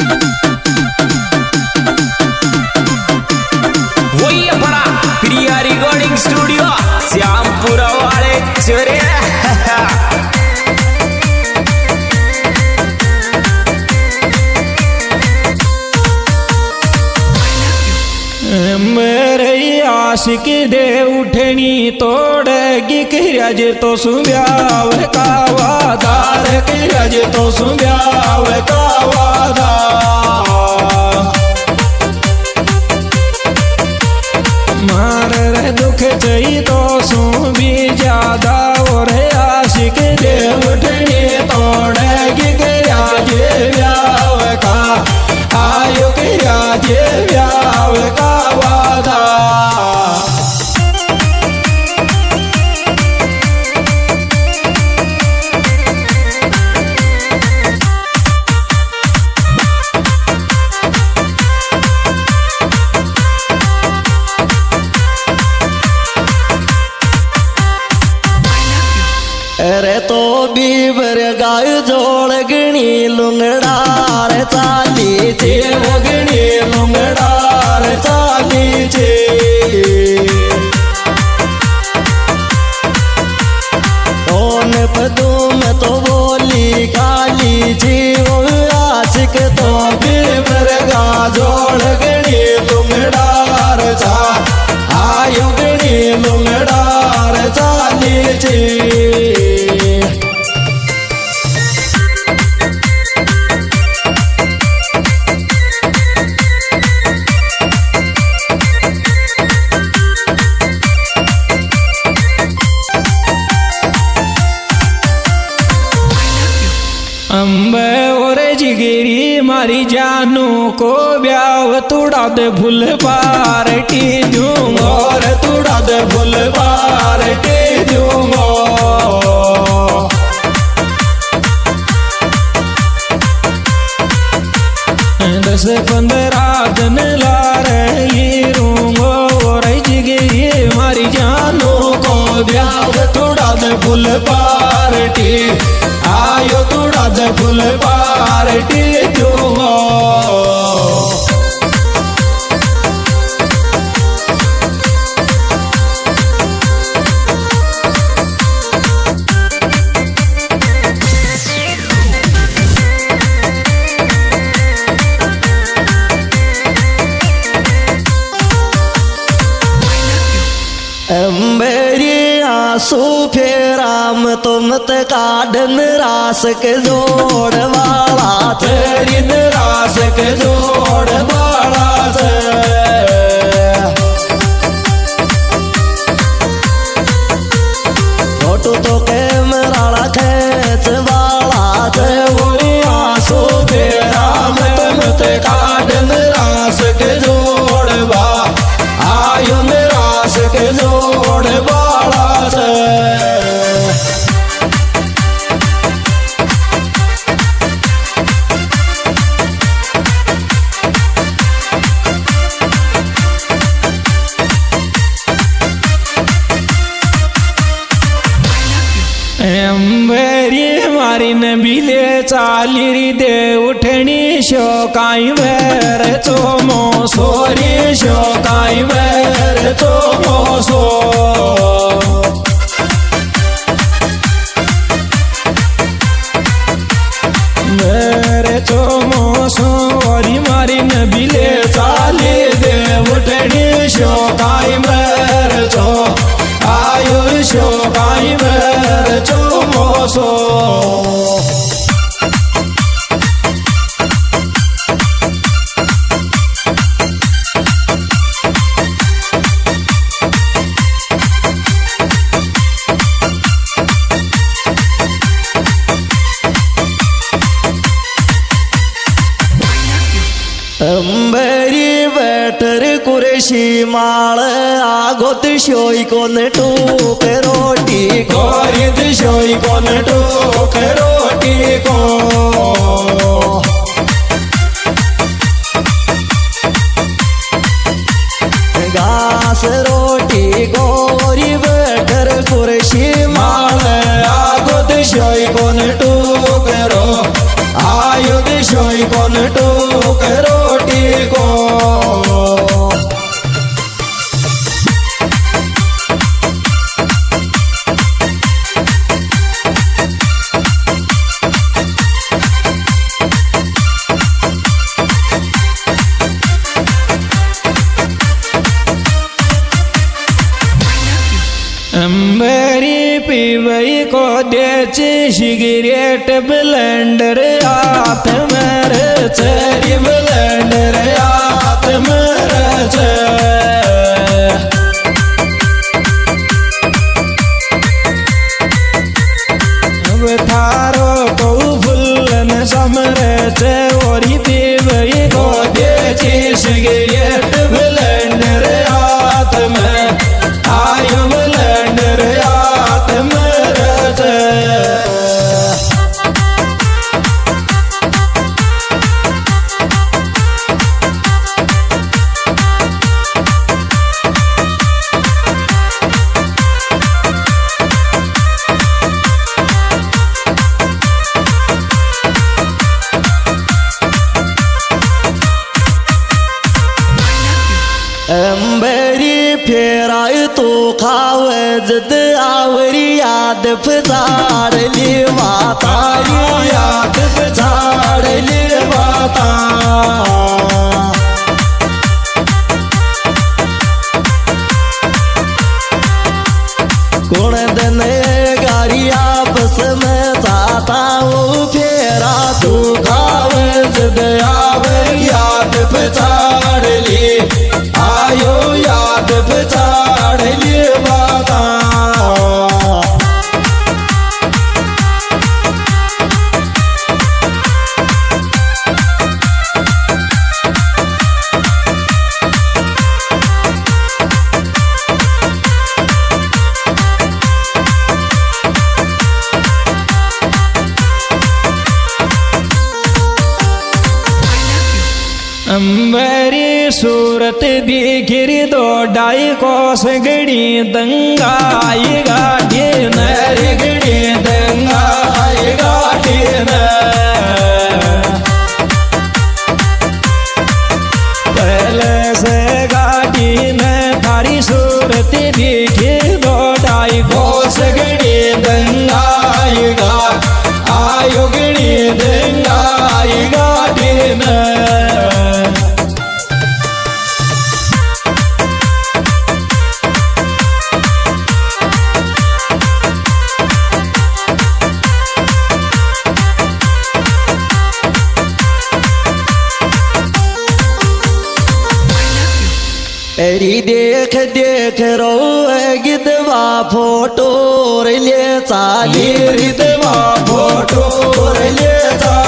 वही अपना प्रिया recording studio Shyampura वाले चोरे। मेरे आशिक दे उठनी तोड़गी किरज तो सुब्याव का वादार किरज तो सुब्याव का वादा। मार रे दुख चई तो सू भी ज्यादा और आशिक दे उठनी तोड़गी किरज व्याव का आयु किरज व्याव का वादा। अरे तो बीबर गाय जोड़ गणी लुंगड़ार चाली चे गणी लुंगड़ार चाली चे। ओन पदूम तो बोली काली ची वो आशिक तो बीबर गा जोड़ गणी लुंगड़ार चा आयु गणी लुंगड़ार चाली ची। अम्बे और जिगरी मारी जानू को ब्याव तुड़ा दे फुल पार्टी दूंगा और तुड़ा दे फुल पार्टी दूंगा। दस 15 दिन ला रही रूंगो और जिगरी मारी जानू को ब्याव तुड़ा दे फुल पार्टी आयो तुड़ा दे फुल पार्टी दूंगो। मेरी आंसू फेराम तुम काढ़न रास के जोड़ वाला तेरी रास के जोड़ वाला से। फोटो तो कैमरा खेच वाला से। वही आंसू फेराम तुम काढ़न रास के जोड़ वा आयु रास के जोड़ वाला से। मेरी मारी न बिले चाली दे उठनी शोकाई वेर चोमो सोरी शोकाई वेर चोमो सो। मेरे चोमो सोरी मारी न बिले चाली दे उठनी शोकाई वेर चो आयु शोकाई वेर चोमो सो। मेरी बैटर कुरेशी माल आगोत शोई कोन टूक रोटी को गोरिद शोई कोन टूक रोटी को। घास रोटी गोरी बैटर कुरेशी माल आगोत शोई कोन टूक रो आयुध शोई कोन टूक गोद्याची सिगरेट ब्लेंडर हाथ मेरे चेरी ब्लेंडर हाथ मेरे चे अब थारो को फुल्लन समरे चे ओरी देव ये गोद्याची सिगरेट ब्लेंडर हाथ में आयो ब्लेंडर हाथ मेरे चे अंबरी फेराय तो खावजत आवरी याद पछाडली माता याद पछाडली माता कोण दिन गाड़ी आपस में जाता वो फेरा तू खावजत आवरी याद पछाडली आयो याद पछाडली माता अंबरी सूरत दिखरी दो डाई कोस गड़ी दंगाई गाड़ी नरी गड़ी दंगाई गाड़ी न पहले से गाड़ी न थारी सूरत दिखी दो डाई कोस गड़ी दंगाई गा आयो गड़ी दंगाई गाड़ी न एरी देख देख रो गिदवा फोटो ले चाली गिरदवा फोटो ले जा